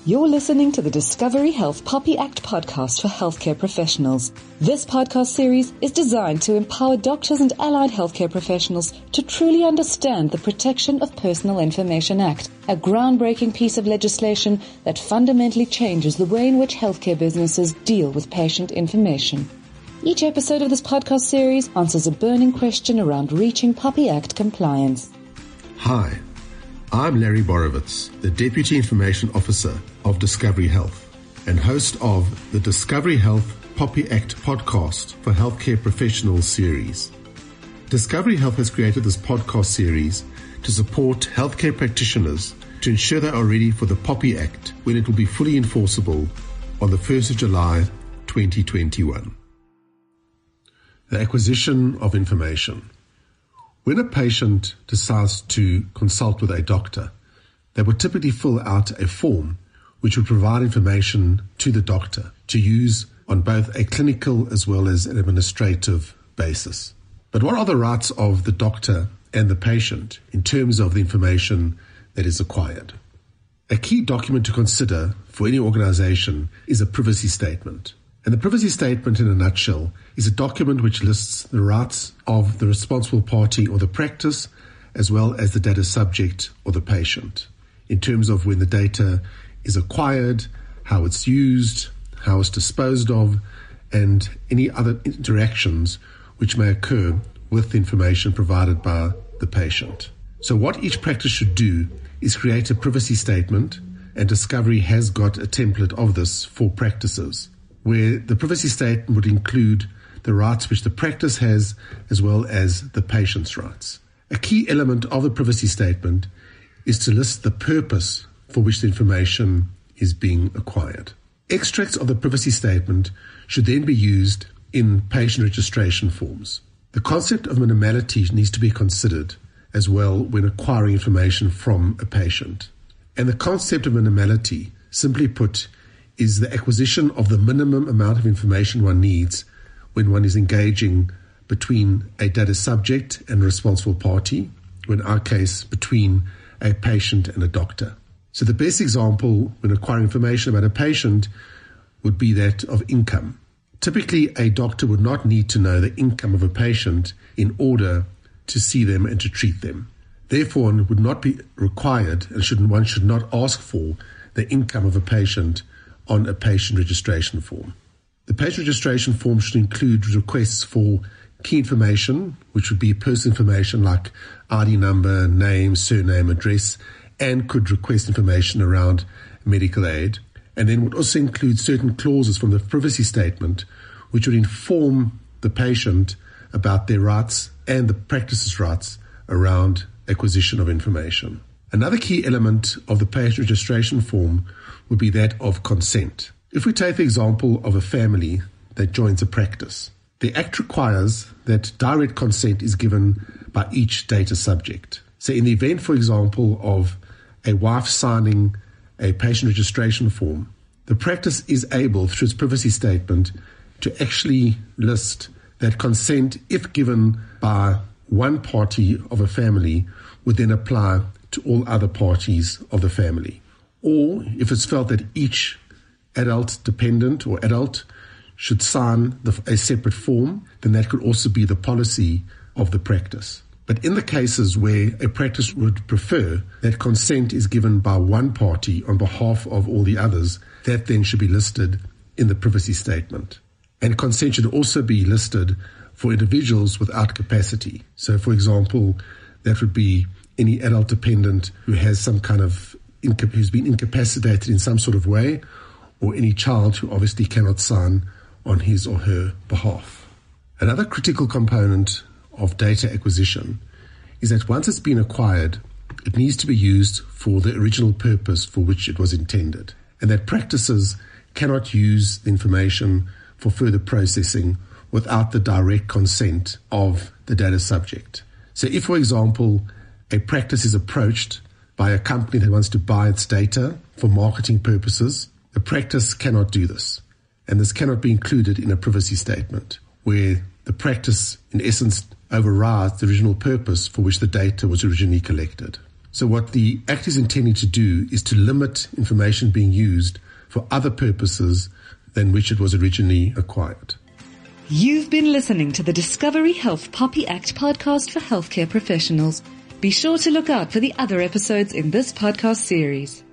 You're listening to the Discovery Health POPI Act podcast for healthcare professionals. This podcast series is designed to empower doctors and allied healthcare professionals to truly understand the Protection of Personal Information Act, a groundbreaking piece of legislation that fundamentally changes the way in which healthcare businesses deal with patient information. Each episode of this podcast series answers a burning question around reaching POPI Act compliance. Hi, I'm Larry Borovitz, the Deputy Information Officer of Discovery Health and host of the Discovery Health POPI Act podcast for healthcare professionals series. Discovery Health has created this podcast series to support healthcare practitioners to ensure they are ready for the POPI Act when it will be fully enforceable on the 1st of July 2021. The acquisition of information. When a patient decides to consult with a doctor, they would typically fill out a form which would provide information to the doctor to use on both a clinical as well as an administrative basis. But what are the rights of the doctor and the patient in terms of the information that is acquired? A key document to consider for any organization is a privacy statement. And the privacy statement in a nutshell is a document which lists the rights of the responsible party or the practice as well as the data subject or the patient in terms of when the data is acquired, how it's used, how it's disposed of, and any other interactions which may occur with the information provided by the patient. So what each practice should do is create a privacy statement, and Discovery has got a template of this for practices, where the privacy statement would include the rights which the practice has as well as the patient's rights. A key element of the privacy statement is to list the purpose for which the information is being acquired. Extracts of the privacy statement should then be used in patient registration forms. The concept of minimality needs to be considered as well when acquiring information from a patient. And the concept of minimality, simply put, is the acquisition of the minimum amount of information one needs when one is engaging between a data subject and a responsible party, or in our case, between a patient and a doctor. So the best example when acquiring information about a patient would be that of income. Typically, a doctor would not need to know the income of a patient in order to see them and to treat them. Therefore, one would not be required and one should not ask for the income of a patient on a patient registration form. The patient registration form should include requests for key information, which would be personal information like ID number, name, surname, address, and could request information around medical aid. And then would also include certain clauses from the privacy statement, which would inform the patient about their rights and the practice's rights around acquisition of information. Another key element of the patient registration form would be that of consent. If we take the example of a family that joins a practice, the Act requires that direct consent is given by each data subject. So in the event, for example, of a wife signing a patient registration form, the practice is able, through its privacy statement, to actually list that consent, if given by one party of a family, would then apply to all other parties of the family. Or if it's felt that each adult dependent or adult should sign a separate form, then that could also be the policy of the practice. But in the cases where a practice would prefer that consent is given by one party on behalf of all the others, that then should be listed in the privacy statement. And consent should also be listed for individuals without capacity. So, for example, that would be any adult dependent who has some kind of who's been incapacitated in some sort of way, or any child who obviously cannot sign on his or her behalf. Another critical component of data acquisition is that once it's been acquired, it needs to be used for the original purpose for which it was intended, and that practices cannot use the information for further processing without the direct consent of the data subject. So if, for example, a practice is approached by a company that wants to buy its data for marketing purposes, the practice cannot do this. And this cannot be included in a privacy statement, where the practice, in essence, overrides the original purpose for which the data was originally collected. So what the Act is intending to do is to limit information being used for other purposes than which it was originally acquired. You've been listening to the Discovery Health POPI Act podcast for healthcare professionals. Be sure to look out for the other episodes in this podcast series.